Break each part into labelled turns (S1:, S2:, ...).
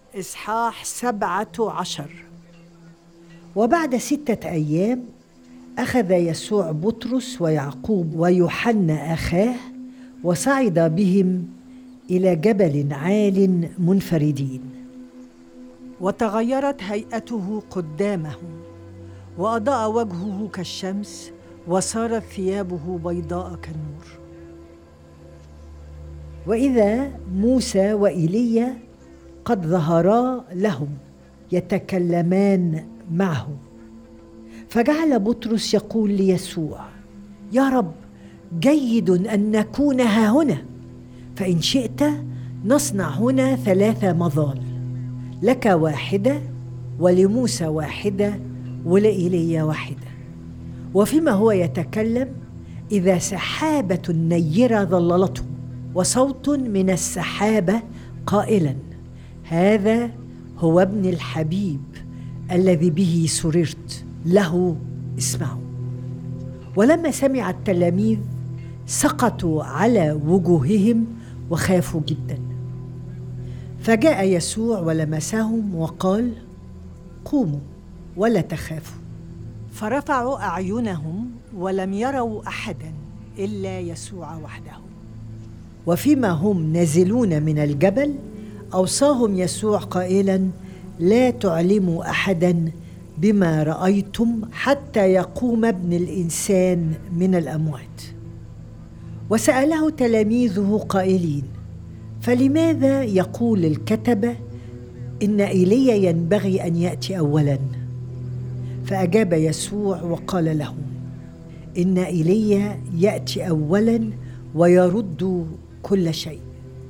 S1: إصحاح 17.
S2: وبعد 6 أيام أخذ يسوع بطرس ويعقوب ويوحنا أخاه وصعد بهم إلى جبل عال منفردين.
S1: وتغيرت هيئته قدامهم، وأضاء وجهه كالشمس، وصارت ثيابه بيضاء كالنور.
S2: وإذا موسى وإيليا قد ظهرا لهم يتكلمان معه، فجعل بطرس يقول ليسوع: يا رب، جيد أن نكون هاهنا، فإن شئت نصنع هنا 3 مظال، لك واحدة، ولموسى واحدة، ولإيليا واحدة. وفيما هو يتكلم إذا سحابة نيرة ظللته، وصوت من السحابة قائلا: هذا هو ابن الحبيب الذي به سررت، له اسمعوا. ولما سمع التلاميذ سقطوا على وجوههم وخافوا جدا. فجاء يسوع ولمسهم وقال: قوموا ولا تخافوا.
S1: فرفعوا أعينهم ولم يروا أحدا إلا يسوع وحده.
S2: وفيما هم نازلون من الجبل أوصاهم يسوع قائلا: لا تعلموا أحدا بما رأيتم حتى يقوم ابن الإنسان من الأموات. وسأله تلاميذه قائلين: فلماذا يقول الكتبة إن إيليا ينبغي أن يأتي أولا؟ فأجاب يسوع وقال لهم: إن إيليا يأتي أولا ويرد كل شيء،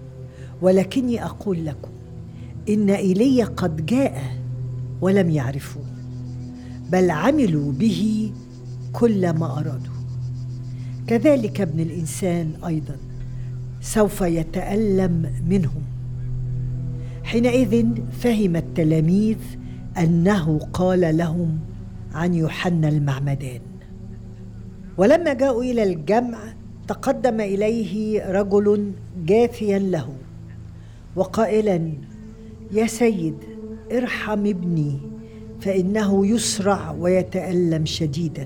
S2: ولكني أقول لكم إن إيليا قد جاء ولم يعرفوه، بل عملوا به كل ما أرادوا. كذلك ابن الإنسان أيضا سوف يتألم منهم. حينئذ فهم التلاميذ أنه قال لهم عن يوحنا المعمدان. ولما جاءوا إلى الجمع تقدم إليه رجل جاثيا له وقائلا: يا سيد، ارحم ابني، فإنه يسرع ويتألم شديدا،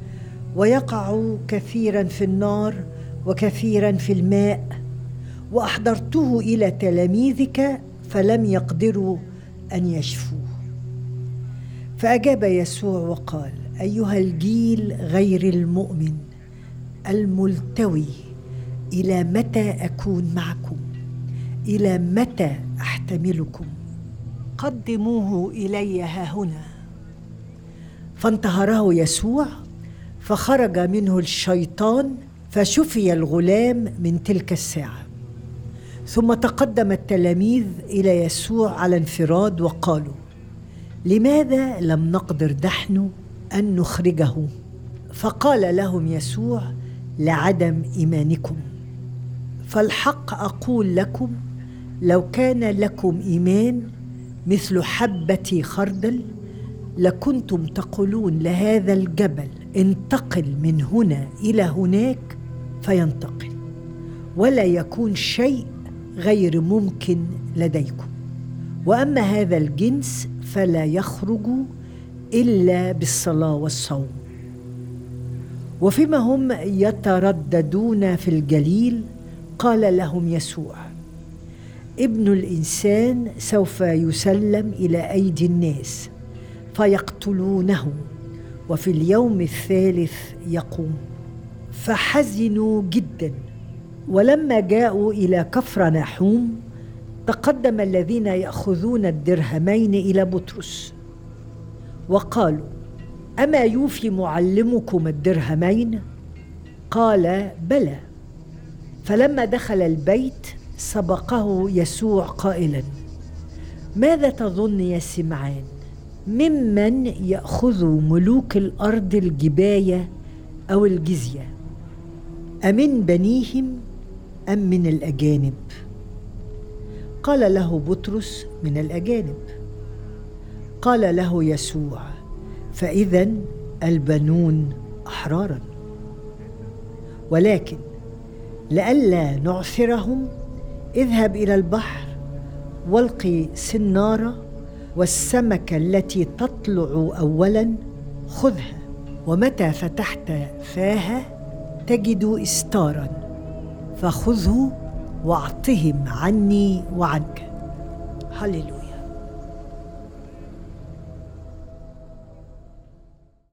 S2: ويقع كثيرا في النار وكثيرا في الماء، وأحضرته إلى تلاميذك فلم يقدروا أن يشفوه. فأجاب يسوع وقال: أيها الجيل غير المؤمن الملتوي، إلى متى أكون معكم؟ إلى متى أحتملكم؟
S1: قدموه إلي هاهنا.
S2: فانتهره يسوع، فخرج منه الشيطان، فشفي الغلام من تلك الساعة. ثم تقدم التلاميذ إلى يسوع على انفراد وقالوا: لماذا لم نقدر نحن أن نخرجه؟ فقال لهم يسوع: لعدم إيمانكم. فالحق أقول لكم، لو كان لكم إيمان مثل حبة خردل لكنتم تقولون لهذا الجبل: انتقل من هنا إلى هناك، فينتقل، ولا يكون شيء غير ممكن لديكم. وأما هذا الجنس فلا يخرج إلا بالصلاة والصوم. وفيما هم يترددون في الجليل قال لهم يسوع: ابن الإنسان سوف يسلم إلى أيدي الناس فيقتلونه، وفي اليوم الثالث يقوم. فحزنوا جدا. ولما جاءوا إلى كفرناحوم تقدم الذين يأخذون الدرهمين إلى بطرس وقالوا: أما يوفي معلمكم الدرهمين؟ قال: بلى. فلما دخل البيت سبقه يسوع قائلا: ماذا تظن يا سمعان؟ ممن يأخذ ملوك الأرض الجباية أو الجزية؟ أمن بنيهم أم من الأجانب؟ قال له بطرس: من الأجانب. قال له يسوع: فإذن البنون أحرارا. ولكن لئلا نعثرهم اذهب إلى البحر والقي سنارة، والسمكة التي تطلع أولا خذها، ومتى فتحت فاها تجد إستارا، فخذه واعطهم عني وعنك. هللويا.